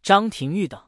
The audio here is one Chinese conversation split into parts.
张廷玉等。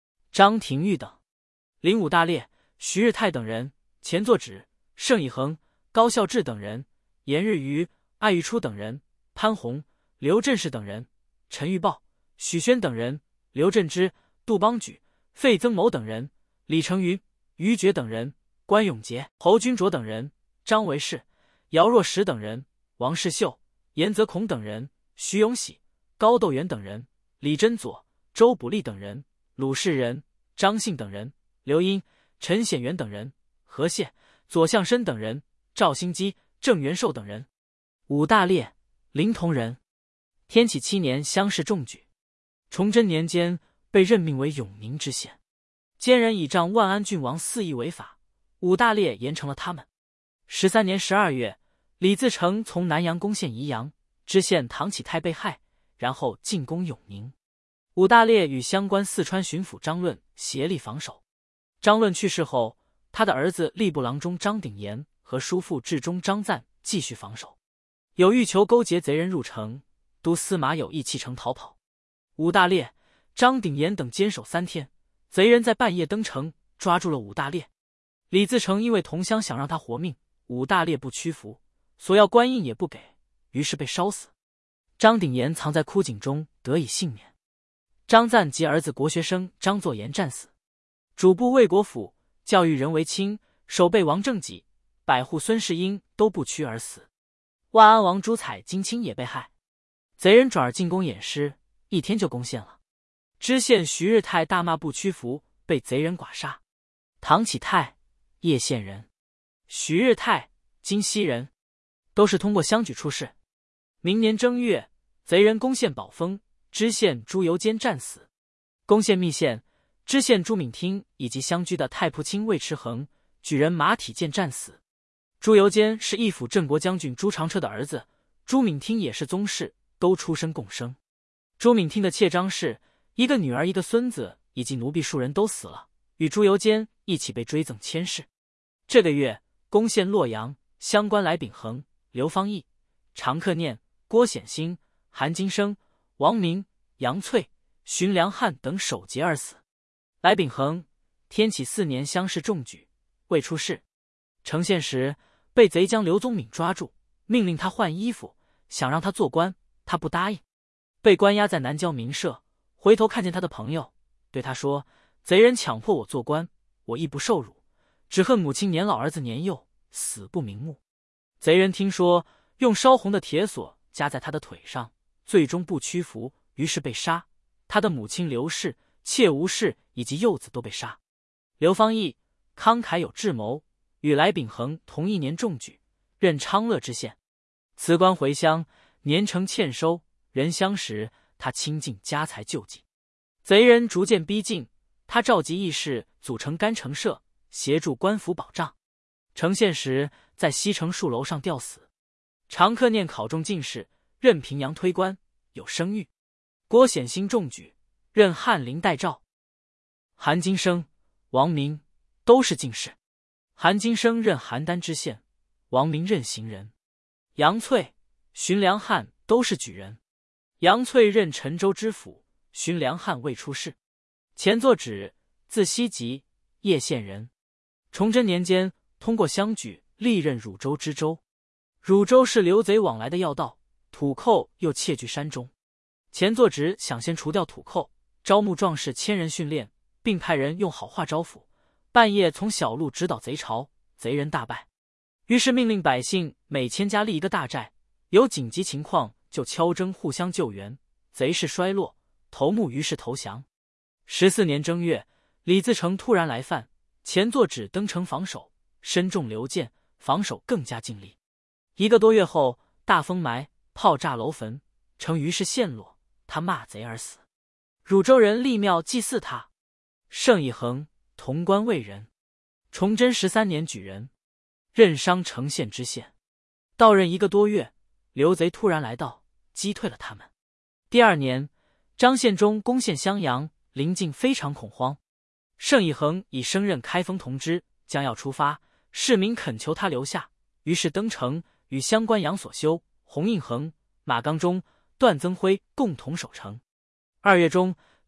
领武大烈、徐日泰等人，钱作止、盛以恒、高孝志等人，严日瑜、艾玉初等人，潘洪、刘振士等人，陈玉豹、许宣等人，刘振之、杜邦举、费曾谋等人，李成云、于觉等人，关永杰、侯君卓等人，张维世、姚若石等人，王世秀、严泽孔等人，徐永喜、高窦元等人，李真佐、周卜立等人，鲁世仁、张信等人，刘英、陈显元等人，何谢、左相申等人，赵兴基、郑元寿等人。武大烈，临潼人。天启7年乡试中举。崇祯年间被任命为永宁知县。奸人倚仗万安郡王肆意违法，武大烈严惩了他们。13年12月，李自成从南阳攻陷宜阳，知县唐启泰被害，然后进攻永宁。武大烈与相关四川巡抚张论协力防守。张论去世后，他的儿子吏部郎中张鼎炎和叔父治中张赞继续防守。有欲求勾结贼人入城，都司马有意弃城逃跑。武大烈、张鼎炎等坚守3天，贼人在半夜登城，抓住了武大烈。李自成因为同乡想让他活命，武大烈不屈服，索要官印也不给，于是被烧死。张鼎炎藏在枯井中得以幸免。张赞及儿子国学生张作言战死。主簿魏国府、教育人为卿、守备王正己、百户孙世英都不屈而死。万安王朱彩金卿也被害。贼人转而进攻偃师，1天就攻陷了。知县徐日泰大骂不屈服，被贼人剐杀。唐启泰，叶县人；徐日泰，金溪人，都是通过乡举出仕。明年正月，贼人攻陷宝丰，知县朱由监战死。攻陷密县，知县朱敏听以及相居的太仆卿魏持衡、举人马体健战死。朱由监是义府镇国将军朱长车的儿子，朱敏听也是宗室，都出身贡生。朱敏听的妾张氏，一个女儿一个孙子以及奴婢数人都死了，与朱由监一起被追赠千世。这个月攻陷洛阳，乡官来秉衡、刘方义、常克念、郭显兴、韩金生、王明、杨翠、荀良汉等守节而死。来秉衡，天启4年乡试中举，未出仕。成县时被贼将刘宗敏抓住，命令他换衣服，想让他做官，他不答应，被关押在南郊民舍。回头看见他的朋友，对他说：贼人强迫我做官，我亦不受辱，只恨母亲年老儿子年幼，死不瞑目。贼人听说，用烧红的铁锁夹在他的腿上，最终不屈服，于是被杀。他的母亲刘氏、妾吴氏以及幼子都被杀。刘方义慷慨有智谋，与来秉衡同1年中举，任昌乐知县。辞官回乡，年成欠收，人相识，他倾尽家财救济。贼人逐渐逼近，他召集义士组成干城社，协助官府保障。成县时在西城树楼上吊死。常克念考中进士，任平阳推官，有声誉。郭显兴中举，任翰林待诏。韩金生、王明都是进士。韩金生任邯郸知县，王明任行人。杨翠、荀良汉都是举人。杨翠任陈州知府，荀良汉未出仕。钱作止，字希吉，叶县人。崇祯年间通过乡举历任汝州知州。汝州是流贼往来的要道，土寇又窃据山中。钱作止想先除掉土寇，招募壮士1000人训练，并派人用好话招抚，半夜从小路直捣贼巢，贼人大败。于是命令百姓每1000家立一个大寨，有紧急情况就敲征互相救援，贼势衰落，头目于是投降。14年正月，李自成突然来犯，钱作止登城防守，身中流箭，防守更加尽力。1个多月后，大风霾，炮炸楼坟，城于是陷落，他骂贼而死。汝州人立庙祭祀他。盛以恒，潼关卫人，崇祯13年举人，任商城县知县。到任1个多月，刘贼突然来到，击退了他们。第2年，张献忠攻陷襄阳，邻近非常恐慌。盛以恒已升任开封同知，将要出发，市民恳求他留下，于是登城，与相关杨所修、洪应衡、马刚中、段增辉共同守城。2月中，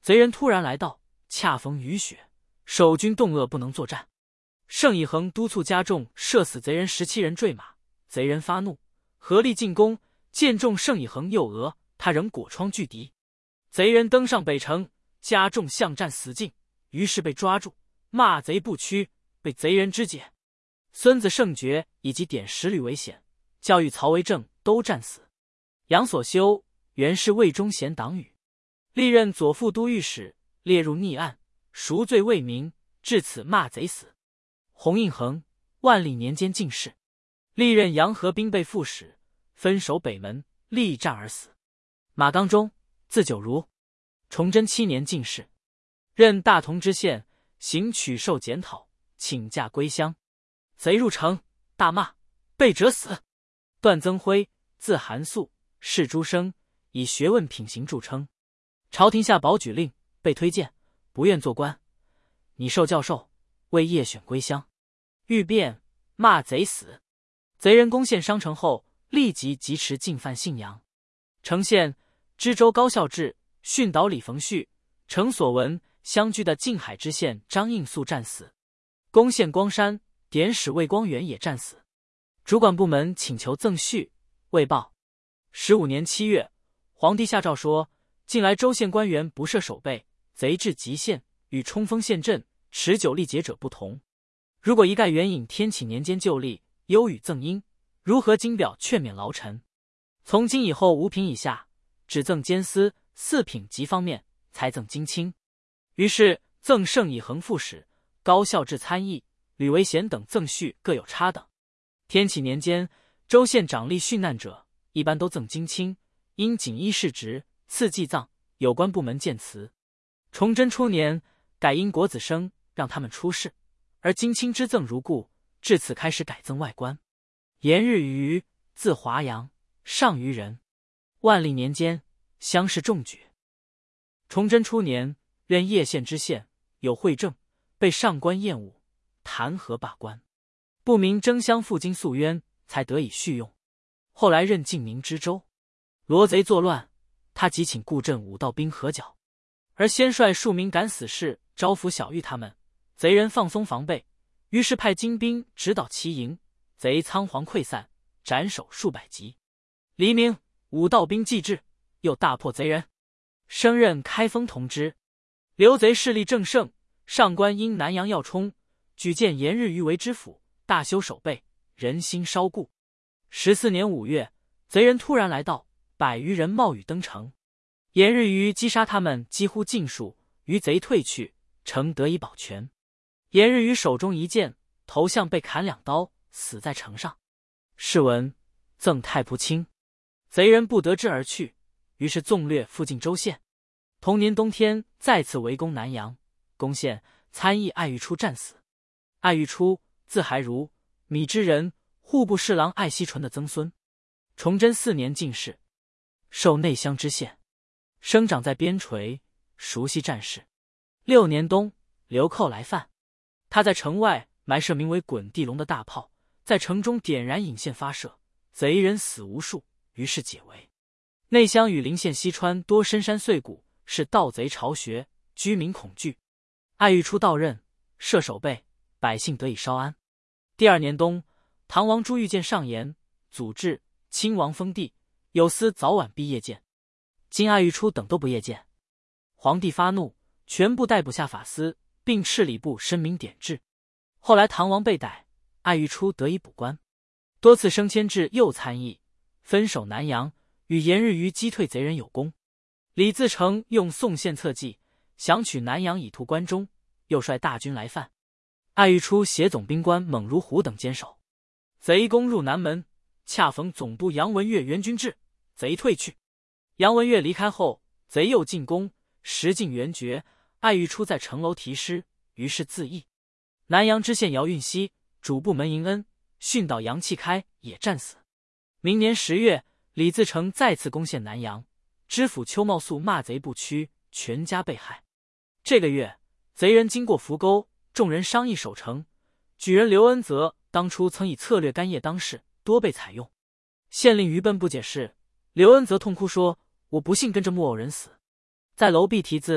贼人突然来到，恰逢雨雪，守军冻饿不能作战。盛以恒督促加重射死贼人17人坠马，贼人发怒，合力进攻，箭中盛以恒右额，他仍裹疮拒敌。贼人登上北城，加重巷战死境，于是被抓住，骂贼不屈，被贼人肢解。孙子盛觉以及典10吕为显、教育曹为正都战死。杨所修原是魏忠贤党羽，历任左副都御史，列入逆案，赎罪未明，至此骂贼死。洪应衡万历年间进士，历任洋河兵备副使，分守北门，力战而死。马刚忠字九如，崇祯7年进士，任大同知县，行取授检讨，请假归乡。贼入城，大骂，被折死。段增辉字韩素，是诸生，以学问品行著称。朝廷下保举令，被推荐，不愿做官，拟授教授，为夜选归乡。欲变，骂贼死。贼人攻陷商城后，立即疾驰进犯信阳。城县知州高孝志训导李逢绪、程所文相居的靖海知县张应素战死。攻陷光山，典史魏光远也战死。主管部门请求赠序，未报。15年7月，皇帝下诏说，近来州县官员不设守备，贼至极限，与冲锋陷阵、持久力竭者不同。如果一概援引天启年间旧例，优予赠英，如何经表劝免劳臣？从今以后5品以下，只赠监司4品及方面，才赠金卿。于是赠盛以恒副使、高孝志参议、吕维贤等赠序各有差等。天启年间，州县长吏殉难者，一般都赠金卿，因仅依世职，赐祭葬，有关部门见辞。崇祯初年，改因国子生，让他们出仕，而金卿之赠如故，至此开始改赠外官。颜日瑜字华阳，上虞人，万历年间乡试中举。崇祯初年，任叶县知县，有贿政，被上官厌恶，弹劾罢官。不明征乡负荆诉冤，才得以续用。后来任晋宁知州。罗贼作乱，他即请顾镇5道兵合剿，而先率数名敢死士招抚小玉他们，贼人放松防备，于是派精兵直捣其营，贼仓皇溃散，斩首数百级。黎明5道兵继至，又大破贼人，升任开封同知。刘贼势力正盛，上官因南阳要冲，举荐颜日瑜为知府，大修守备，人心稍固。14年5月，贼人突然来到，100余人冒雨登城，颜日瑜击杀他们几乎尽数，余贼退去，城得以保全。颜日瑜手中一剑，头项被砍2刀，死在城上。是文赠太仆卿。贼人不得志而去，于是纵掠附近州县。同年冬天，再次围攻南阳，攻陷，参议艾玉初战死。艾玉初字还如，米脂人，户部侍郎艾锡纯的曾孙。崇祯4年进士，授内乡知县，生长在边陲，熟悉战事。6年冬，流寇来犯，他在城外埋设名为滚地龙的大炮，在城中点燃引线发射，贼人死无数，于是解围。内乡与邻县西川多深山碎谷，是盗贼巢穴，居民恐惧。艾玉初到任，设守备，百姓得以稍安。第2年冬，唐王朱遇见上言，祖制亲王封地，有司早晚必夜见。今艾玉初等都不夜见，皇帝发怒，全部逮捕下法司，并敕礼部申明典制。后来唐王被逮，艾玉初得以补官，多次升迁至右参议，分守南阳，与颜日瑜击退贼人有功。李自成用宋宪策计，想取南阳以图关中，又率大军来犯。艾玉初携总兵官猛如虎等坚守，贼攻入南门，恰逢总督杨文岳援军至，贼退去。杨文岳离开后，贼又进攻，时进援绝，艾玉初在城楼题诗，于是自缢。南阳知县姚运熙、主簿门迎恩训导杨弃开也战死。明年10月，李自成再次攻陷南阳，知府邱茂素骂贼不屈，全家被害。这个月，贼人经过浮沟，众人商议守城。举人刘恩泽当初曾以策略干叶当事，多被采用。县令于奔不解释，刘恩泽痛哭说：“我不幸跟着木偶人死。”在楼壁题字：“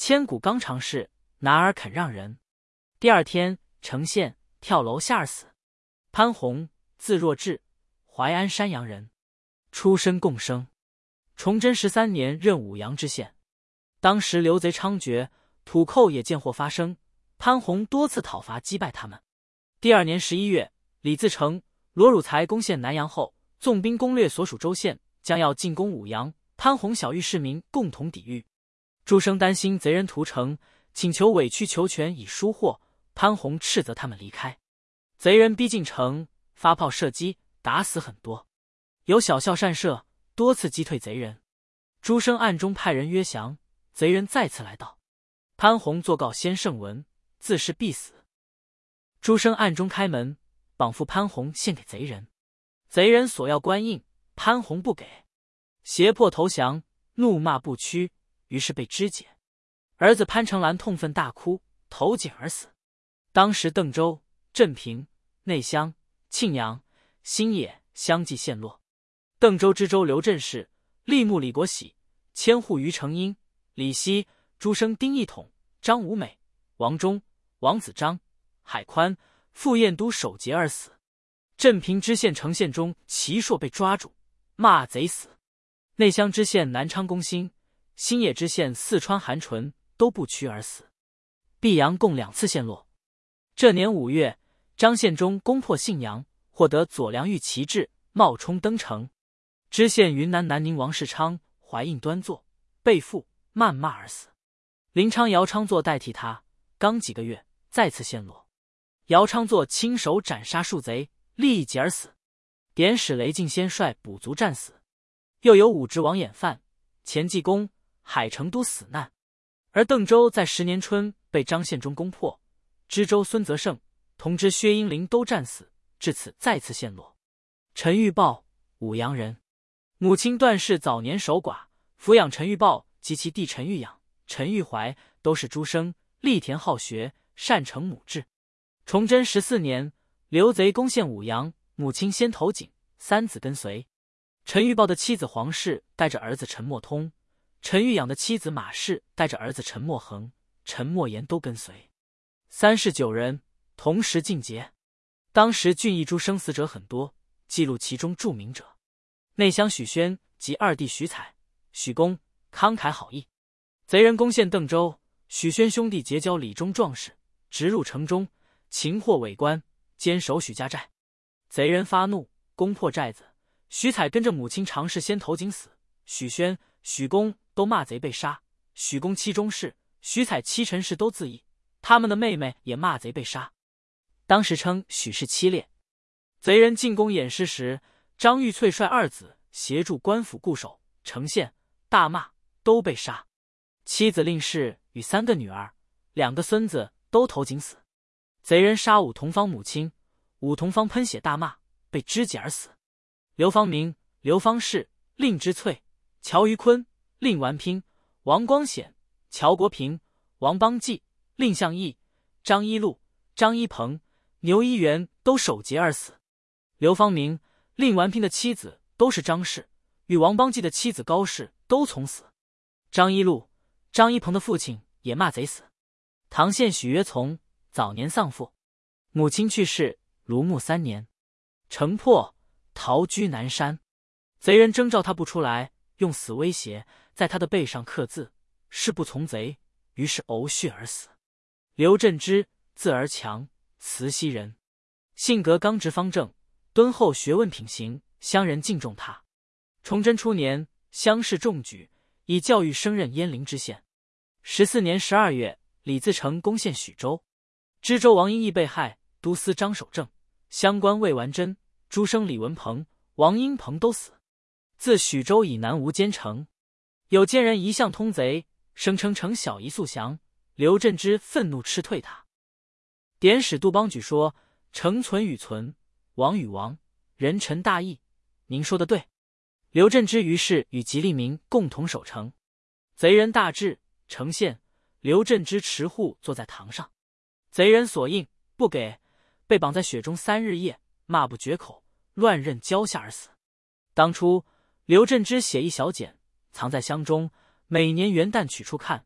千古纲常事，男儿肯让人。第二天，程宪跳楼下而死。潘弘，字若智，淮安山阳人，出身贡生。崇祯13年任武阳知县。当时刘贼猖獗，土寇也见祸发生，潘弘多次讨伐击败他们。第二年11月，李自成、罗汝才攻陷南阳后，纵兵攻略所属州县，将要进攻武阳。潘弘晓谕市民共同抵御。诸生担心贼人屠城，请求委曲求全以疏获。潘弘斥责他们离开。贼人逼近城，发炮射击，打死很多，有小校善射，多次击退贼人。诸生暗中派人约降，贼人再次来到，潘弘作告先圣文，自是必死。诸生暗中开门，绑缚潘弘献给贼人。贼人索要官印，潘弘不给，胁迫投降，怒骂不屈，于是被肢解。儿子潘成兰痛愤大哭，投井而死。当时邓州、镇平、内乡、庆阳、新野相继陷落。邓州知州刘振士、吏目李国喜、千户于承英、李希、诸生丁义统、张武美、王忠、王子章、海宽、傅彦都守节而死。镇平知县程宪中齐硕被抓住，骂贼死。内乡知县南昌公兴、新野知县四川韩纯都不屈而死。毕阳共2次陷落。这年5月，张献忠攻破信阳，获得左良玉旗帜，冒充登城。知县云南南宁王世昌怀印端坐，被缚谩骂而死。临昌姚昌作代替他，刚几个月再次陷落。姚昌作亲手斩杀数贼，立即而死。典史雷敬先率补卒战死。又有武职王衍范、钱济公、海成都死难。而邓州在10年春被张献忠攻破。知州孙泽胜、同知薛英林都战死，至此再次陷落。陈玉豹，武阳人，母亲段氏早年守寡，抚养陈玉豹及其弟陈玉养、陈玉怀都是诸生，力田好学，擅成母志。崇祯14年，刘贼攻陷武阳，母亲先投井，3子跟随。陈玉豹的妻子黄氏带着儿子陈默通，陈玉养的妻子马氏带着儿子陈默恒、陈默言都跟随。3世9人同时尽节。当时郡邑诸生死者很多，记录其中著名者。内乡许宣及二弟许采、许公慷慨好义。贼人攻陷邓州，许宣兄弟结交李忠壮士，直入城中，擒获伪官，坚守许家寨。贼人发怒，攻破寨子。许采跟着母亲常氏先投井死，许宣、许公都骂贼被杀。许公妻钟氏、许采妻陈氏都自缢，他们的妹妹也骂贼被杀。当时称许氏7烈。贼人进攻偃师时，张玉翠率2子协助官府固守，程宪、大骂都被杀。妻子令氏与3个女儿、2个孙子都投井死。贼人杀武同方母亲，武同方喷血大骂，被肢解而死。刘方明、刘方士、令之翠、乔于坤、令完拼、王光显、乔国平、王邦济、令向义、张一禄、张一鹏、牛一元都守节而死。刘方明、令完拼的妻子都是张氏，与王邦济的妻子高氏都从死。张一禄、张一鹏的父亲也骂贼死。唐县许约从早年丧父，母亲去世，庐墓3年，城破，逃居南山。贼人征召他不出来，用死威胁，在他的背上刻字，誓不从贼，于是呕血而死。刘振之，字而强，慈溪人，性格刚直方正，敦厚学问品行，乡人敬重他。崇祯初年，乡试中举，以教育升任鄢陵知县。14年12月，李自成攻陷许州，知州王英义被害，都司张守正、乡官魏完贞、诸生李文鹏、王英鹏都死。自许州以南无奸城，有奸人一向通贼，声称城小一速降，刘振之愤怒斥退他。典史杜邦举说：城存与存，亡与亡，人臣大义，您说的对。刘振之于是与吉利民共同守城。贼人大至，城陷，刘振之持户坐在堂上，贼人所应不给，被绑在雪中3日夜，骂不绝口，乱刃浇下而死。当初刘振之写一小简，藏在箱中，每年元旦取出看，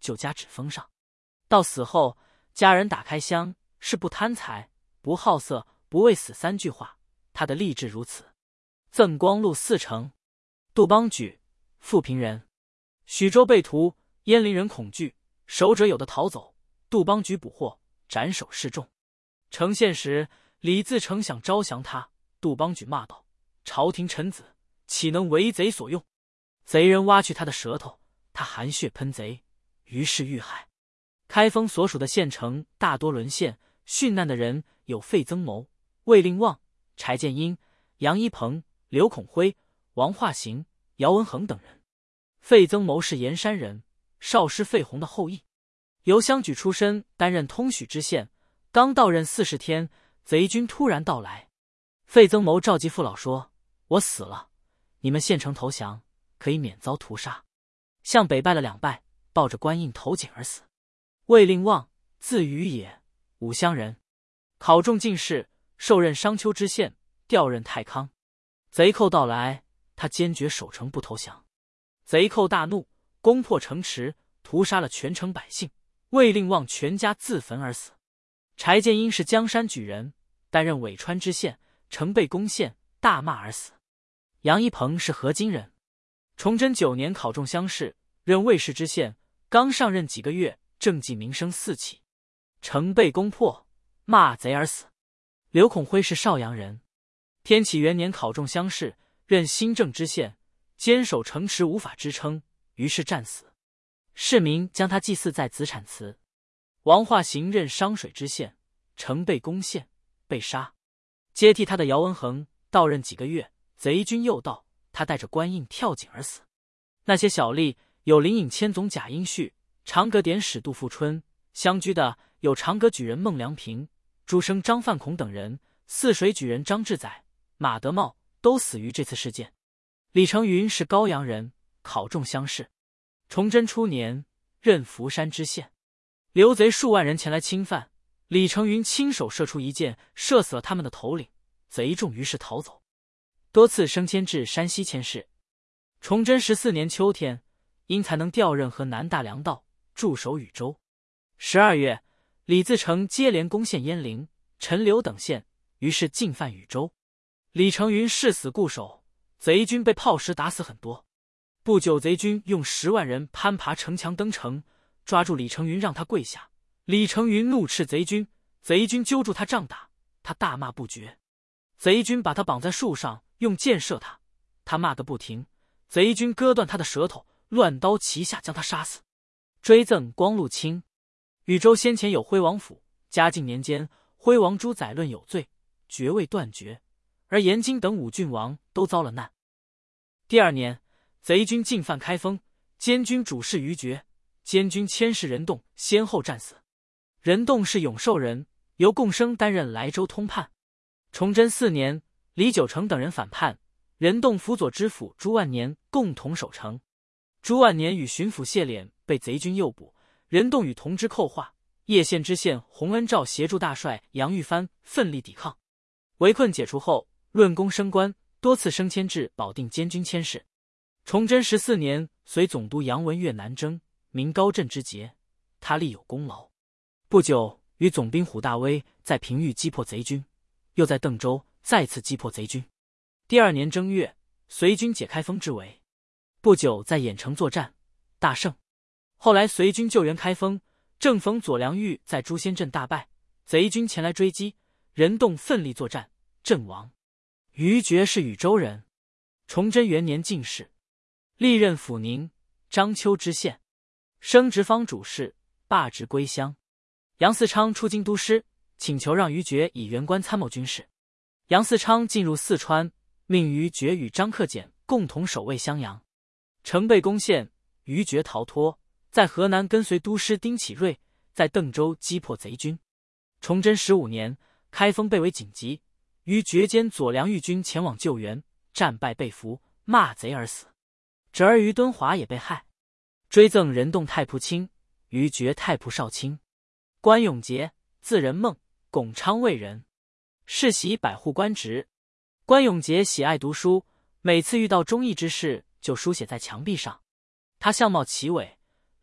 就加纸封上。到死后，家人打开箱，是不贪财、不好色、不畏死3句话。他的励志如此。赠光禄4成。杜邦举，富平人。许州被屠，鄢陵人恐惧，守者有的逃走。杜邦举捕获，斩首示众。成县时，李自成想招降他，杜邦举骂道：“朝廷臣子，岂能为贼所用？”贼人挖去他的舌头，他含血喷贼，于是遇害。开封所属的县城大多沦陷，殉难的人有费曾谋、卫令望、柴建英、杨一鹏、刘孔辉、王化行、姚文衡等人。费曾谋是盐山人，少师费宏的后裔，由乡举出身，担任通许知县。刚到任40天，贼军突然到来。费曾谋召集父老说：“我死了，你们县城投降，可以免遭屠杀。”向北拜了2拜，抱着官印投井而死。卫令望，字于野，武乡人，考中进士，受任商丘知县，调任太康。贼寇到来，他坚决守城不投降。贼寇大怒，攻破城池，屠杀了全城百姓。卫令望全家自焚而死。柴建英是江山举人，担任尾川知县，城被攻陷，大骂而死。杨一鹏是河津人，崇祯9年考中乡试，任卫士知县，刚上任几个月，政绩名声四起，城被攻破，骂贼而死。刘孔辉是邵阳人，天启元年考中乡试，任新郑知县，坚守城池无法支撑，于是战死。市民将他祭祀在子产祠。王化行任商水知县，城被攻陷，被杀。接替他的姚文衡到任几个月，贼军又到，他带着官印跳井而死。那些小吏有灵隐千总贾应绪，长阁典史杜富春，相居的有长阁举人孟良平、诸生张范孔等人，泗水举人张志载、马德茂都死于这次事件。李成云是高阳人，考中乡试。崇祯初年任福山知县。刘贼数万人前来侵犯，李成云亲手射出一箭，射死了他们的头领，贼众于是逃走。多次升迁至山西佥事。崇祯14年秋天，因才能调任河南大粮道，驻守禹州。12月，李自成接连攻陷鄢陵、陈留等县，于是进犯禹州。李成云誓死固守，贼军被炮石打死很多。不久，贼军用10万人攀爬城墙登城，抓住李成云，让他跪下。李成云怒斥贼军，贼军揪住他杖打，他大骂不绝。贼军把他绑在树上，用箭射他，他骂个不停。贼军割断他的舌头，乱刀齐下，将他杀死。追赠光禄卿。禹州先前有徽王府，嘉靖年间，徽王朱载论有罪，爵位断绝，而延津等5郡王都遭了难。第2年，贼军进犯开封，监军主事于爵，监军监事任栋先后战死。任栋是永寿人，由贡生担任莱州通判。崇祯4年，李九成等人反叛，任栋辅佐知府朱万年共同守城。朱万年与巡抚谢敛被贼军诱捕，任栋与同知寇化。叶县知县洪恩照协助大帅杨玉帆奋力抵抗，围困解除后，论功升官，多次升迁至保定监军佥事。崇祯14年，随总督杨文悦南征，明高镇之捷，他立有功劳。不久，与总兵虎大威在平豫击破贼军，又在邓州再次击破贼军。第2年正月，隋军解开封之围。不久，在兖城作战，大胜。后来隋军救援开封，正逢左良玉在朱仙镇大败，贼军前来追击，任栋奋力作战，阵亡。于爵是禹州人，崇祯元年进士，历任抚宁、章丘知县，升职方主事，罢职归乡。杨嗣昌出京督师，请求让于爵以原官参谋军事。杨嗣昌进入四川，命于爵与张克俭共同守卫襄阳。城被攻陷，于爵逃脱，在河南跟随督师丁启瑞，在邓州击破贼军。崇祯15年，开封被围紧急，于爵兼左良玉军前往救援，战败被俘，骂贼而死。侄儿于敦华也被害。追赠任栋太仆卿，于爵太仆少卿。关永杰，字仁梦，巩昌卫人，世袭百户官职。关永杰喜爱读书，每次遇到忠义之事就书写在墙壁上。他相貌奇伟，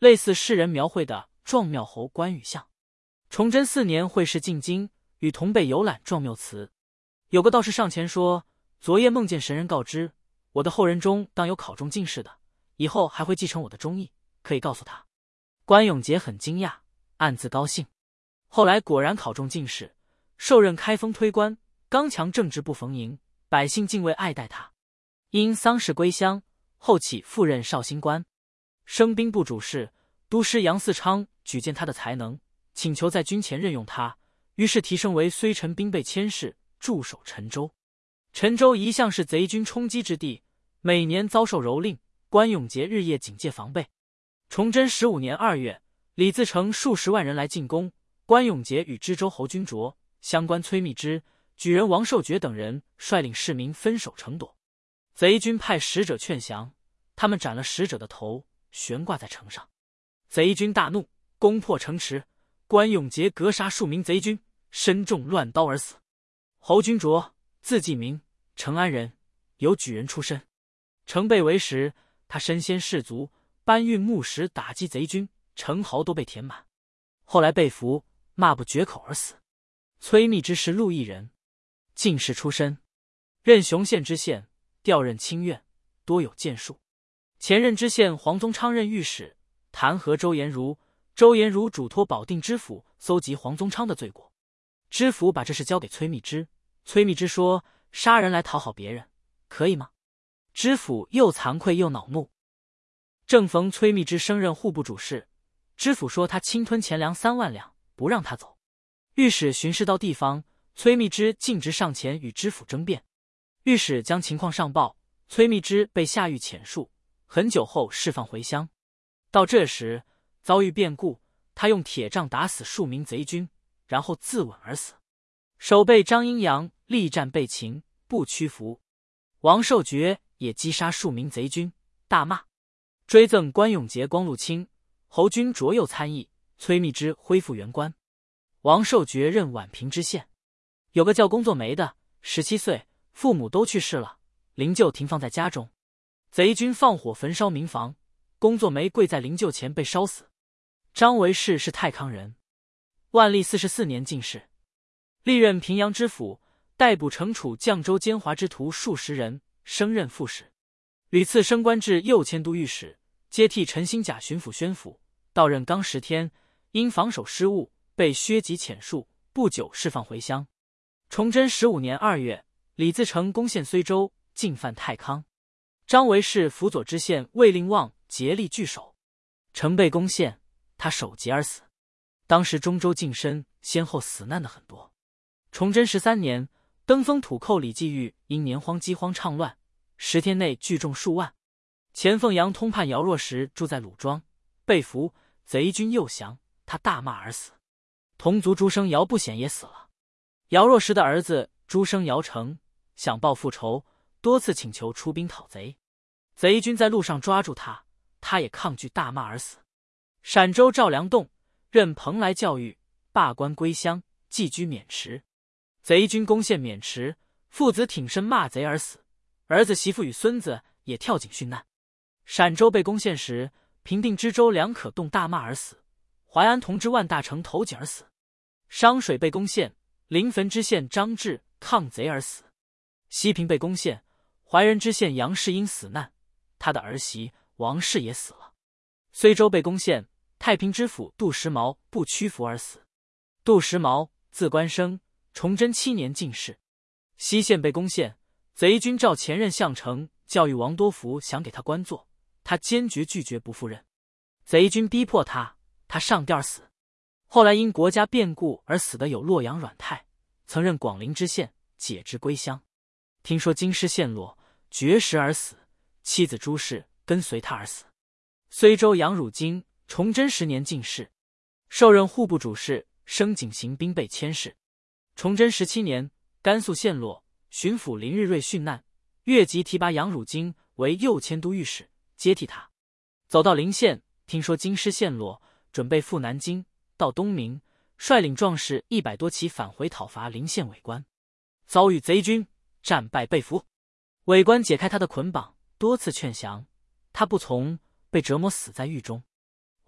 类似世人描绘的壮庙侯关羽像。崇祯4年会试进京，与同辈游览壮庙祠。有个道士上前说，昨夜梦见神人告知，我的后人中当有考中进士的，以后还会继承我的忠义，可以告诉他。关永杰很惊讶，暗自高兴。后来果然考中进士，受任开封推官，刚强正直不逢迎，百姓敬畏爱戴他。因丧事归乡，后起复任绍兴官，升兵部主事。都师杨嗣昌举荐他的才能，请求在军前任用他，于是提升为绥臣兵备佥事，驻守陈州。陈州一向是贼军冲击之地，每年遭受蹂躏，关永杰日夜警戒防备。崇祯15年2月，李自成数十万人来进攻，关永杰与知州侯君卓、乡官崔密之、举人王寿觉等人率领市民分守城躲。贼军派使者劝降，他们斩了使者的头，悬挂在城上。贼军大怒，攻破城池，关永杰格杀数名贼军，身中乱刀而死。侯君卓，字继明，成安人，有举人出身。城被围时，他身先士卒，搬运木石打击贼军，城壕都被填满。后来被俘，骂不绝口而死。崔密之是鹿邑人，进士出身，任雄县知县，调任清苑，多有建树。前任知县黄宗昌任御史，弹劾周延儒，周延儒嘱托保定知府搜集黄宗昌的罪过。知府把这事交给崔密之，崔密之说杀人来讨好别人，可以吗？知府又惭愧又恼怒。正逢崔密之升任户部主事，知府说他侵吞钱粮3万两，不让他走。御史巡视到地方，崔密之径直上前与知府争辩。御史将情况上报，崔密之被下狱遣述，很久后释放回乡。到这时遭遇变故，他用铁杖打死数名贼军，然后自刎而死。守备张阴阳力战被擒，不屈服。王寿觉也击杀数名贼军，大骂，追赠关永杰光禄卿，侯君卓又参议，崔密之恢复原官。王寿觉任宛平知县。有个叫工作梅的，17岁，父母都去世了，灵柩停放在家中。贼军放火焚烧民房，工作梅跪在灵柩前被烧死。张维世是太康人，万历44年进士，历任平阳知府，逮捕惩处绛州奸猾之徒数十人，升任副使。屡次升官至右迁都御史，接替陈兴甲巡抚宣抚，到任刚10天，因防守失误被削籍遣述，不久释放回乡。崇祯15年2月，李自成攻陷睢州，进犯太康。张维世辅佐知县魏令望竭力据守，城被攻陷，他守节而死。当时中州近身先后死难的很多。崇祯13年，登封土寇李继玉因年荒饥荒倡乱，10天内聚众数万。钱凤阳通判姚若石住在鲁庄，被俘，贼军诱降，他大骂而死。同族朱生姚不显也死了。姚若石的儿子朱生姚成想报复仇，多次请求出兵讨贼，贼军在路上抓住他，他也抗拒，大骂而死。陕州赵良栋任蓬莱教育，罢官归乡，寄居渑池。贼军攻陷渑池，父子挺身骂贼而死，儿子媳妇与孙子也跳井殉难。陕州被攻陷时，平定知州梁可栋大骂而死，淮安同知万大成投井而死。商水被攻陷，临汾知县张志抗贼而死。西平被攻陷，怀仁知县杨世英死难，他的儿媳王氏也死了。睢州被攻陷，太平知府杜时髦不屈服而死。杜时髦，字观生，崇祯7年进士。西县被攻陷，贼军召前任相丞教育王多福想给他官做，他坚决拒绝不赴任。贼军逼迫他，他上吊而死。后来因国家变故而死的有洛阳阮泰，曾任广陵知县，解职归乡。听说京师陷落，绝食而死，妻子朱氏跟随他而死。睢州杨汝京，崇祯10年进士，受任户部主事，升警行兵备佥事。崇祯17年，甘肃陷落，巡抚林日瑞殉难，越级提拔杨汝京为右迁都御史，接替他。走到临县，听说京师陷落，准备赴南京，到东明，率领壮士100多骑返回讨伐临县伪官，遭遇贼军，战败被俘。伪官解开他的捆绑，多次劝降，他不从，被折磨死在狱中。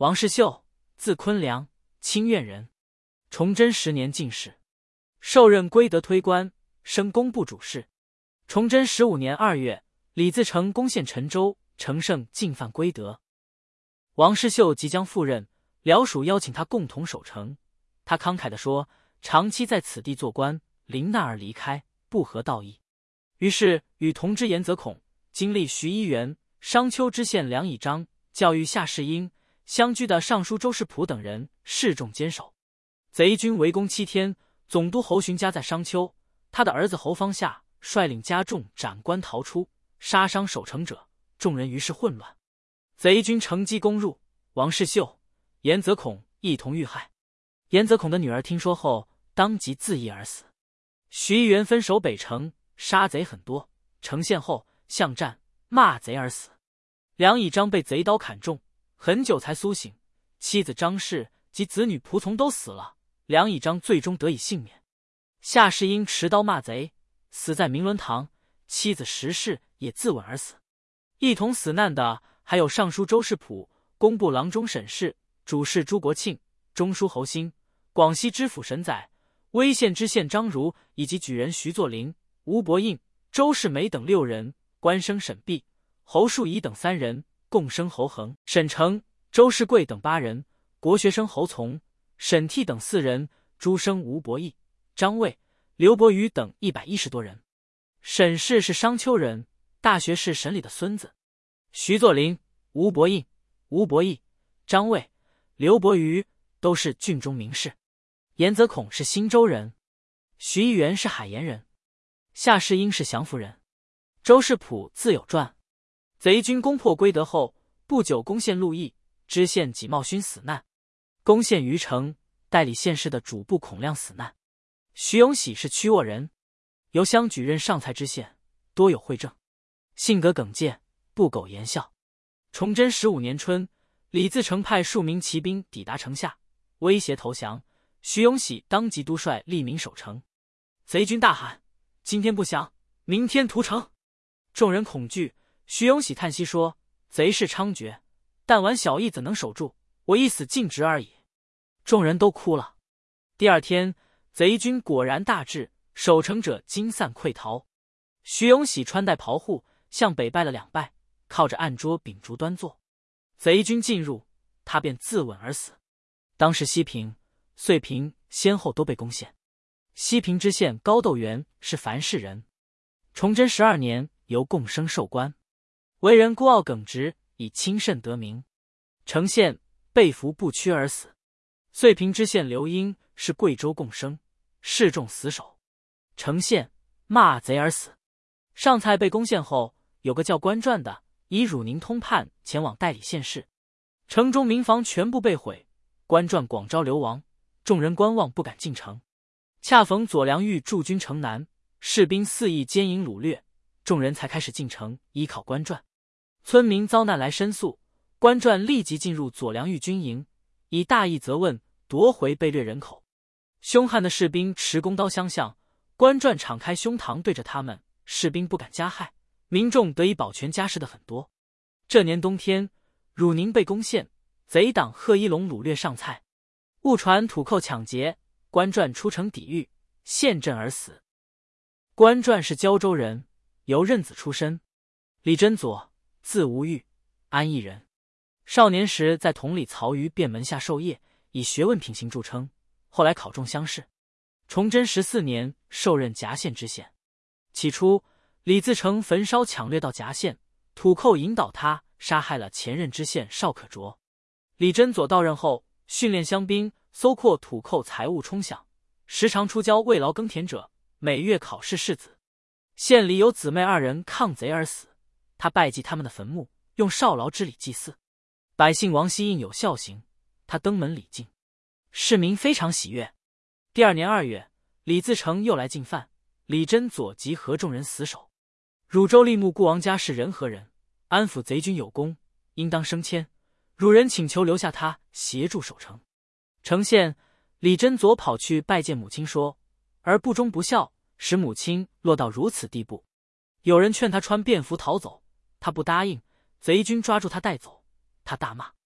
王世秀，字昆良，清苑人。崇祯10年进士，受任归德推官，升工部主事。崇祯15年2月，李自成攻陷陈州，乘胜进犯归德。王世秀即将赴任，辽属邀请他共同守城。他慷慨地说：“长期在此地做官，临难而离开，不合道义。”于是与同知严泽孔、经历徐一元、商丘知县梁以章、教育夏世英相居的尚书周世普等人示众坚守。贼军围攻7天，总督侯寻家在商丘，他的儿子侯方夏率领家众斩关逃出，杀伤守城者，众人于是混乱。贼军乘机攻入，王世秀、严泽孔一同遇害。严泽孔的女儿听说后，当即自缢而死。徐一元分守北城，杀贼很多，城陷后巷战，骂贼而死。梁以章被贼刀砍中，很久才苏醒，妻子张氏及子女仆从都死了，梁以章最终得以幸免。夏世英持刀骂贼，死在明伦堂，妻子石氏也自刎而死。一同死难的还有尚书周世普、工部郎中沈氏、主事朱国庆、中书侯兴、广西知府沈载、威县知县张儒以及举人徐作霖、吴伯应、周世美等6人，官升沈弼、侯树仪等3人，共升侯恒、沈成、周世贵等8人，国学生侯从、沈替等4人，诸升吴伯义、张卫、刘伯瑜等110多人。沈氏是商丘人，大学士沈礼的孙子。徐作霖、吴伯应、吴伯义、张卫、刘伯瑜都是郡中名士。严泽孔是新州人，徐一元是海盐人，夏世英是降福人。周世普自有传。贼军攻破归德后，不久攻陷鹿邑，知县纪茂勋死难。攻陷虞城，代理县事的主簿孔亮死难。徐永喜是曲沃人，由乡举任上蔡知县，多有惠政，性格耿介，不苟言笑。崇祯15年春，李自成派数名骑兵抵达城下，威胁投降。徐永喜当即督率吏民守城。贼军大喊：“今天不降，明天屠城！”众人恐惧。徐永喜叹息说：“贼势猖獗，但玩小役怎能守住？我一死尽职而已。”众人都哭了。第2天，贼军果然大至，守城者惊散溃逃。徐永喜穿戴袍户，向北拜了2拜，靠着案桌秉烛端坐。贼军进入，他便自刎而死。当时西平、遂平先后都被攻陷。西平知县高窦元是樊氏人，崇祯12年由贡生授官，为人孤傲耿直，以亲慎得名。城县被俘不屈而死。遂平知县刘英是贵州贡生，示众死守。城县骂贼而死。上蔡被攻陷后，有个叫关传的以汝宁通判前往代理县事，城中民房全部被毁。关传广招流亡，众人观望不敢进城。恰逢左良玉驻军城南，士兵肆意奸淫掳掠，众人才开始进城依靠关传。村民遭难来申诉，关传立即进入左良玉军营，以大义责问，夺回被掠人口。凶悍的士兵持弓刀相向，关传敞开胸膛对着他们，士兵不敢加害，民众得以保全家事的很多。这年冬天，汝宁被攻陷，贼党贺一龙掳掠上蔡，误传土寇抢劫，关传出城抵御，陷阵而死。关传是胶州人，由任子出身。李真佐，字无欲，安邑人。少年时在同里曹虞便门下授业，以学问品行著称，后来考中乡试。崇祯14年受任夹县知县。起初，李自成焚烧抢掠到夹县，土寇引导他杀害了前任知县邵可灼。李真佐到任后，训练乡兵，搜括土寇财物冲饷，时常出郊慰劳耕田者，每月考试士子。县里有姊妹2人抗贼而死，他拜祭他们的坟墓，用少劳之礼祭祀。百姓王熙应有孝行，他登门礼敬，市民非常喜悦。第2年2月，李自成又来进犯，李真佐及合众人死守。汝州吏目顾王家是仁和人，安抚贼军有功，应当升迁。汝人请求留下他协助守城。城县，李真佐跑去拜见母亲说，儿不忠不孝，使母亲落到如此地步。有人劝他穿便服逃走，他不答应，贼军抓住他带走，他大骂。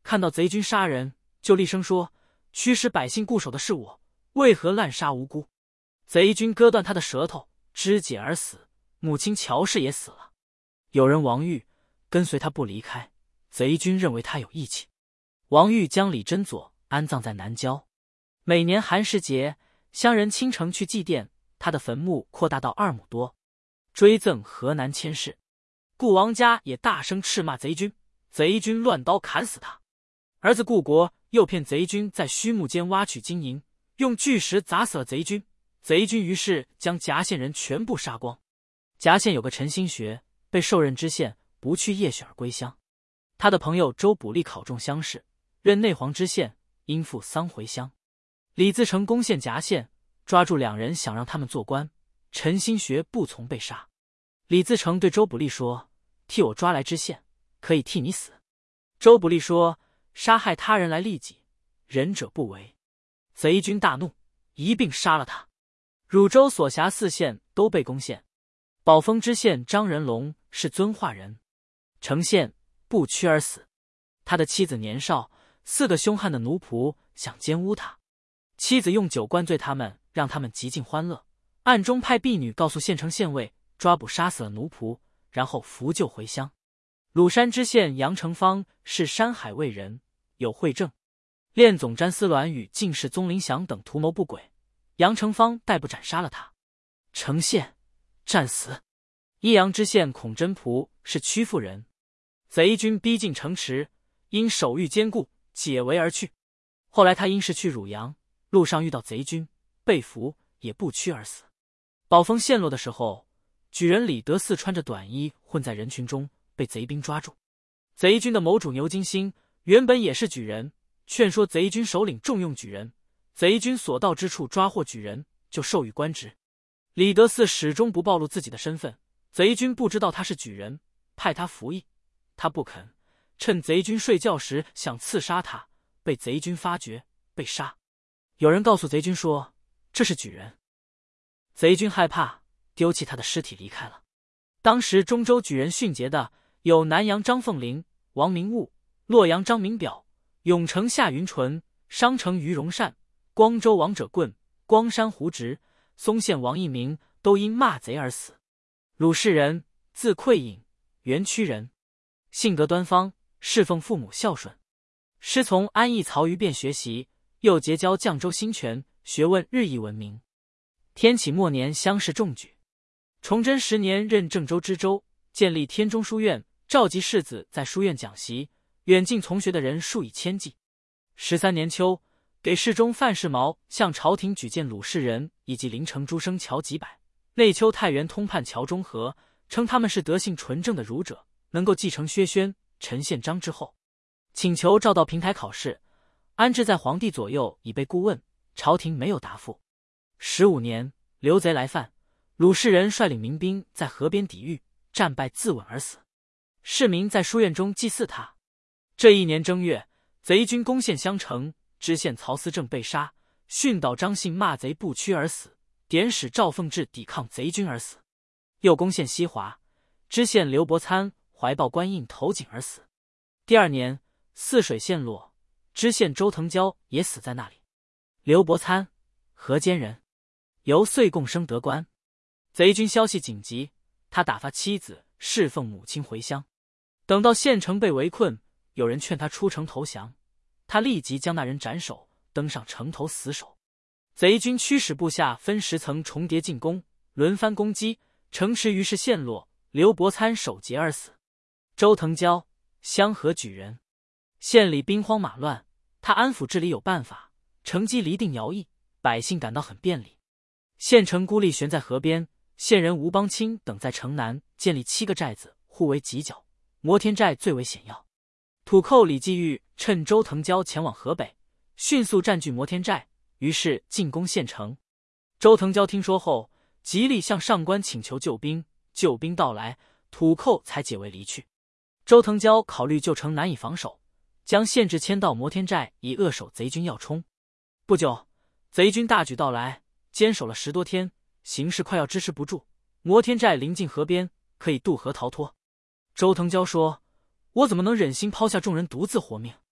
看到贼军杀人，就厉声说：“驱使百姓固守的是我，为何滥杀无辜？”贼军割断他的舌头，肢解而死。母亲乔氏也死了。有人王玉跟随他不离开，贼军认为他有义气。王玉将李真佐安葬在南郊。每年寒食节，乡人倾城去祭奠，他的坟墓扩大到2亩多，追赠河南佥事。顾王家也大声斥骂贼军，贼军乱刀砍死他。儿子顾国诱骗贼军在虚墓间挖取金银，用巨石砸死了贼军。贼军于是将夹县人全部杀光。夹县有个陈新学，被授任知县，不去夜巡而归乡。他的朋友周补利考中乡试，任内黄知县，因父丧回乡。李自成攻陷夹县，抓住2人，想让他们做官。陈新学不从，被杀。李自成对周补利说：“替我抓来知县，可以替你死。”周补利说：“杀害他人来利己，仁者不为。”贼军大怒，一并杀了他。汝州所辖4县都被攻陷。宝丰知县张仁龙是遵化人，城县不屈而死。他的妻子年少，4个凶悍的奴仆想奸污他，妻子用酒灌醉他们，让他们极尽欢乐，暗中派婢女告诉县城县尉，抓捕杀死了奴仆，然后扶柩回乡。鲁山知县杨成方是山海卫人，有惠政。练总詹司栾与进士宗林祥等图谋不轨，杨成方逮捕斩杀了他。城县战死。益阳知县孔真仆是曲阜人，贼军逼近城池，因守御坚固，解围而去。后来他因是去汝阳，路上遇到贼军，被俘，也不屈而死。宝丰陷落的时候，举人李德嗣穿着短衣混在人群中，被贼兵抓住。贼军的谋主牛金星原本也是举人，劝说贼军首领重用举人，贼军所到之处抓获举人，就授予官职。李德嗣始终不暴露自己的身份，贼军不知道他是举人，派他服役，他不肯，趁贼军睡觉时想刺杀他，被贼军发觉，被杀。有人告诉贼军说这是举人，贼军害怕，丢弃他的尸体离开了。当时中州举人殉节的有南阳张凤林、王明悟、洛阳张明表、永城夏云纯、商城于荣善、光州王者棍、光山胡直、松县王一鸣都因骂贼而死。鲁氏人，字馈隐，原曲人，性格端方，侍奉父母孝顺。师从安邑曹于辩学习，又结交绛州新权，学问日益闻名。天启末年乡试中举。崇祯10年任郑州知州，建立天中书院，召集士子在书院讲习，远近从学的人数以千计。13年秋，给事中范世毛向朝廷举荐鲁氏人以及临城诸生乔几百，内丘太原通判乔中和，称他们是德性纯正的儒者，能够继承薛宣、陈献章之后，请求召到平台考试，安置在皇帝左右以备顾问。朝廷没有答复。15年，刘贼来犯，鲁氏人率领民兵在河边抵御，战败自刎而死。市民在书院中祭祀他。这一年正月，贼军攻陷襄城，知县曹思正被杀，训导张信骂贼不屈而死，典史赵凤志抵抗贼军而死。又攻陷西华，知县刘伯参怀抱官印投井而死。第2年，泗水陷落，知县周腾蛟也死在那里。刘伯参，河间人，由岁贡升得官。贼军消息紧急，他打发妻子侍奉母亲回乡。等到县城被围困，有人劝他出城投降，他立即将那人斩首，登上城头死守。贼军驱使部下分10层重叠进攻，轮番攻击，城池于是陷落，刘伯参守节而死。周腾蛟，襄河举人，县里兵荒马乱，他安抚治理有办法，乘机厘定徭役，百姓感到很便利。县城孤立悬在河边，县人吴邦清等在城南建立7个寨子，互为犄角，摩天寨最为险要。土寇李继玉趁周腾蛟前往河北，迅速占据摩天寨，于是进攻县城。周腾蛟听说后，极力向上官请求救兵，救兵到来，土寇才解围离去。周腾蛟考虑旧城难以防守，将县治迁到摩天寨，以扼守贼军要冲。不久，贼军大举到来，坚守了10多天，形势快要支持不住。摩天寨临近河边，可以渡河逃脱。周腾蛟说：“我怎么能忍心抛下众人独自活命？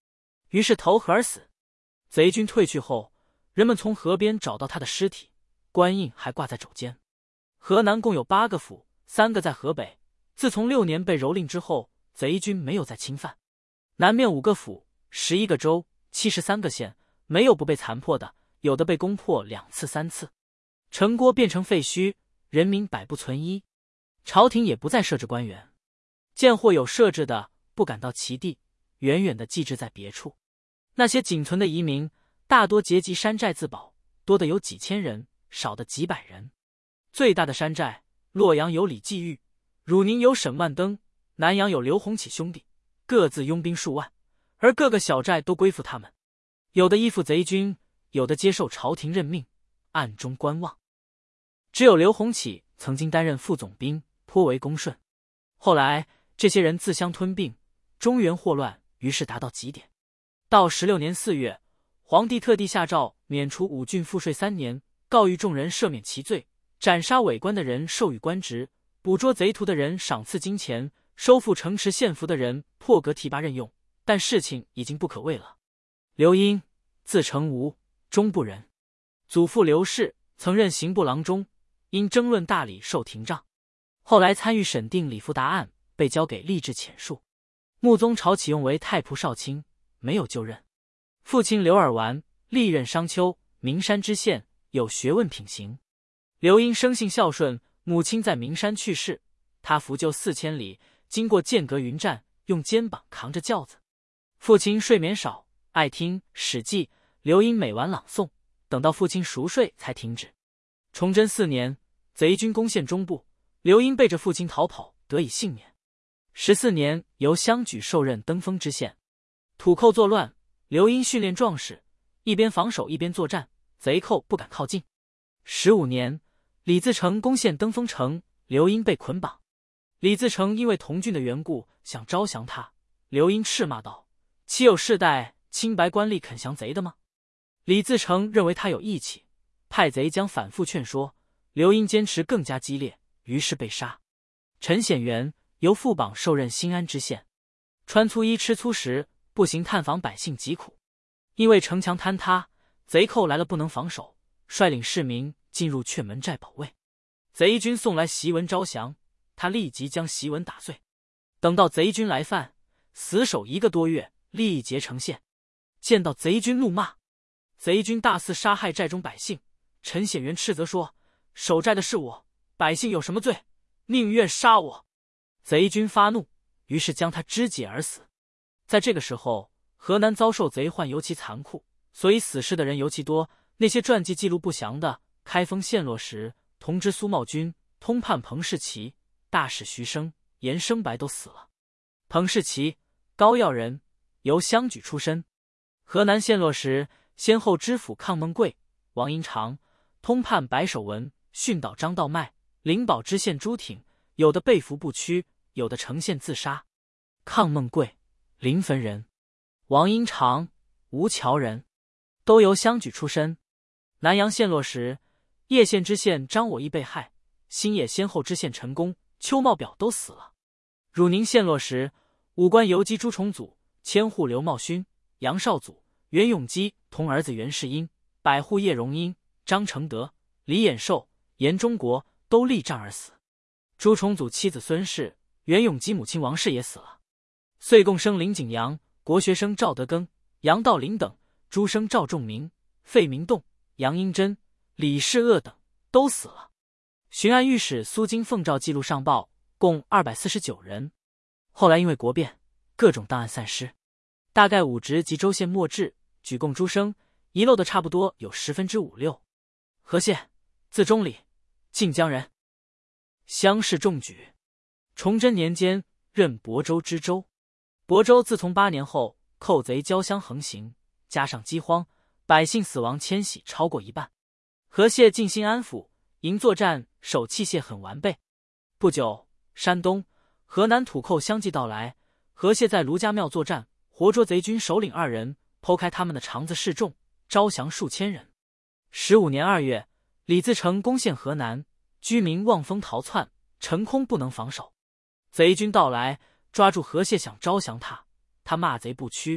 于是投河而死。贼军退去后，人们从河边找到他的尸体，官印还挂在肘间。河南共有8个府，3个在河北。自从6年被蹂躏之后，贼军没有再侵犯。南面5个府，11个州，73个县，没有不被残破的，有的被攻破2次3次。城郭变成废墟，人民百不存一。朝廷也不再设置官员，见或有设置的，不敢到其地，远远的寄置在别处。那些仅存的移民，大多结集山寨自保，多的有几千人，少的几百人。最大的山寨，洛阳有李继玉，汝宁有沈万登，南阳有刘洪起兄弟，各自拥兵数万，而各个小寨都归附他们。有的依附贼军，有的接受朝廷任命，暗中观望。只有刘洪起曾经担任副总兵，颇为恭顺。后来这些人自相吞并，中原祸乱于是达到极点。到16年4月，皇帝特地下诏免除5郡赋税3年，告谕众人赦免其罪，斩杀伪官的人授予官职，捕捉贼徒的人赏赐金钱，收复城池献俘的人破格提拔任用。但事情已经不可畏了。刘英，字成吴，中部人，祖父刘氏曾任刑部郎中，因争论大理受廷杖，后来参与审定李福达案，被交给吏治遣戍。穆宗朝启用为太仆少卿，没有就任。父亲刘尔完历任商丘、名山知县，有学问品行。刘英生性孝顺，母亲在名山去世，他扶柩4000里，经过剑阁云栈，用肩膀扛着轿子。父亲睡眠少，爱听《史记》，刘英每晚朗诵，等到父亲熟睡才停止。崇祯4年，贼军攻陷中部，刘英背着父亲逃跑，得以幸免。14年，由乡举受任登封知县。土寇作乱，刘英训练壮士，一边防守一边作战，贼寇不敢靠近。15年，李自成攻陷登封城，刘英被捆绑。李自成因为同郡的缘故，想招降他，刘英斥骂道：“岂有世代清白官吏肯降贼的吗？”李自成认为他有义气，派贼将反复劝说，刘英坚持更加激烈，于是被杀。陈显元由副榜受任新安知县，穿粗衣吃粗食，步行探访百姓疾苦。因为城墙坍塌，贼寇来了不能防守，率领市民进入阙门寨保卫。贼军送来檄文招降，他立即将檄文打碎。等到贼军来犯，死守1个多月，力竭成陷。见到贼军怒骂，贼军大肆杀害寨中百姓。陈显元斥责说：“守寨的是我，百姓有什么罪？宁愿杀我！”贼军发怒，于是将他肢解而死。在这个时候，河南遭受贼患尤其残酷，所以死士的人尤其多。那些传记记录不详的，开封陷落时，同知苏茂军、通判彭士祺、大使徐生、严生白都死了。彭士祺，高要人，由乡举出身。河南陷落时，先后知府抗孟贵、王英长，通判白守文、训导张道迈，灵宝知县朱挺，有的被俘不屈，有的城陷自杀。抗孟贵，临汾人；王英长，吴桥人，都由乡举出身。南阳陷落时，叶县知县张我义被害，新野先后知县陈公、邱茂表都死了。汝宁陷落时，武官游击朱重祖、千户刘茂勋、杨绍祖、袁永基同儿子袁世英、百户叶荣英、张承德、李衍寿、严中国都力战而死。朱重祖妻子孙氏、袁永基母亲王氏也死了。岁贡生林景阳、国学生赵德庚、杨道林等，诸生赵仲明、费明栋、杨英珍、李世鄂等都死了。巡按御史苏金奉诏记录上报，共249人。后来因为国变，各种档案散失，大概五职及州县末置，举供诸生，遗漏的差不多有6/5。何谢，字忠礼，晋江人，乡试中举。崇祯年间任亳州知州。亳州自从8年后，寇贼交相横行，加上饥荒，百姓死亡迁徙超过1半。何谢尽心安抚，营作战守器械很完备。不久，山东、河南土寇相继到来，何谢在卢家庙作战，活捉贼军首领2人，剖开他们的肠子示众，招降数千人。15年2月，李自成攻陷河南，居民望风逃窜，城空不能防守。贼军到来，抓住何谢想招降他，他骂贼不屈，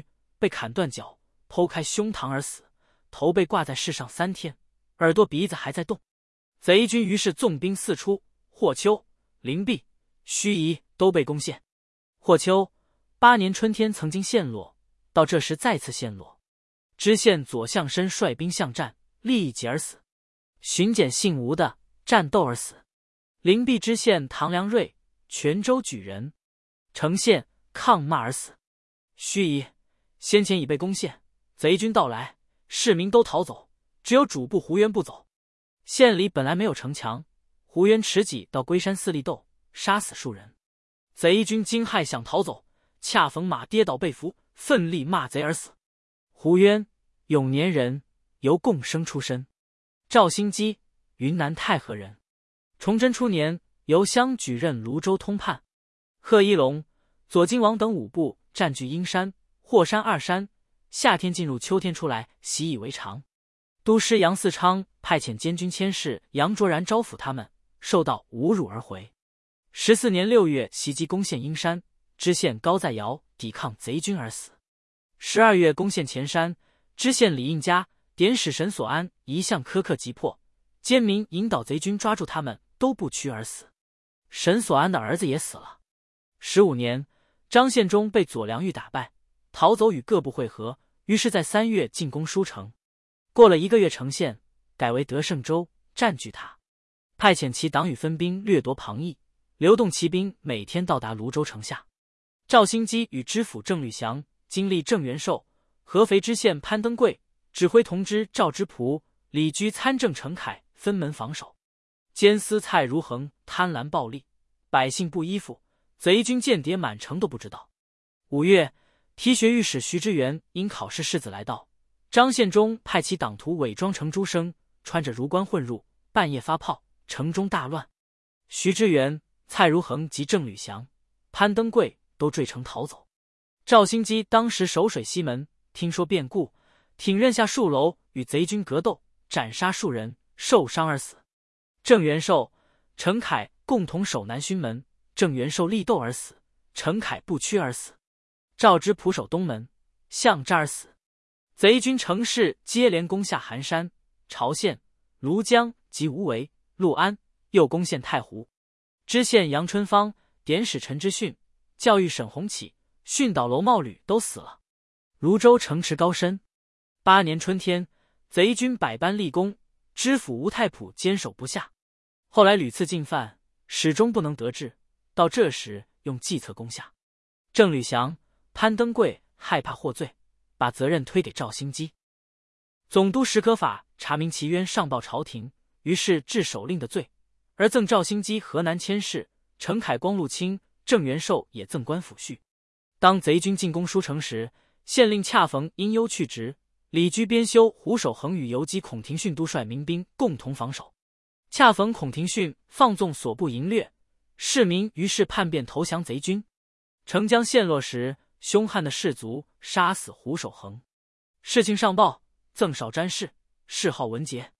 被砍断脚，剖开胸膛而死，头被挂在世上3天，耳朵鼻子还在动。贼军于是纵兵四出，霍丘、灵璧、盱眙都被攻陷。霍丘8年春天曾经陷落，到这时再次陷落。知县左相申率兵相战，立一节而死。巡检姓吴的战斗而死。灵璧知县唐良瑞，泉州举人，城县抗骂而死。盱眙先前已被攻陷，贼军到来，市民都逃走，只有主簿胡渊不走。县里本来没有城墙，胡渊持戟到龟山寺立斗，杀死数人。贼军惊骇想逃走，恰逢马跌倒被俘，奋力骂贼而死。胡渊，永年人，由贡生出身。赵兴基，云南太和人。崇祯初年，由乡举任泸州通判。贺一龙、左金王等5部占据阴山、霍山2山，夏天进入，秋天出来，习以为常。都师杨嗣昌派遣监军佥事杨卓然招抚他们，受到侮辱而回。14年6月袭击攻陷阴山，知县高在尧抵抗贼军而死。12月攻陷前山，知县李应嘉点使沈所安一向苛刻急迫，奸民引导贼军抓住他们，都不屈而死。沈所安的儿子也死了。15年，张献忠被左良玉打败，逃走与各部会合，于是在3月进攻舒城。过了1个月成县，改为德胜州，占据它。派遣其党羽分兵掠夺庞邑，流动骑兵每天到达泸州城下。赵兴基与知府郑履祥、经历郑元寿、合肥知县潘登贵、指挥同知赵之仆、李居参政程凯分门防守。监司蔡如衡贪婪暴力，百姓不依附，贼军间谍满城都不知道。5月，提学御史徐知源因考试世子来到，张献忠派其党徒伪装成诸生，穿着儒官混入，半夜发炮，城中大乱。徐知源、蔡如衡及郑履祥、潘登贵都坠城逃走。赵兴基当时守水西门，听说变故，挺刃下数楼，与贼军格斗，斩杀数人，受伤而死。郑元寿、程凯共同守南勋门，郑元寿力斗而死，程凯不屈而死。赵之仆守东门，项扎而死。贼军乘势接连攻下韩山、朝县、庐江及无为、陆安，又攻陷太湖。知县杨春芳、典史陈之训、教育沈洪启、训导娄茂吕都死了。泸州城池高深。8年春天，贼军百般立功，知府吴太普坚守不下。后来屡次进犯，始终不能得志，到这时用计策攻下。郑履祥、潘登贵害怕获罪，把责任推给赵兴基。总督史可法查明其冤，上报朝廷，于是治守令的罪，而赠赵兴基河南佥事，程凯光禄卿，郑元寿也赠官抚恤。当贼军进攻舒城时，县令恰逢因忧去职，李居编修胡守恒与游击孔廷训督率民兵共同防守。恰逢孔廷训放纵所部淫掠，市民于是叛变投降贼军。城将陷落时，凶悍的士卒杀死胡守恒。事情上报，赠少詹事，谥号文杰。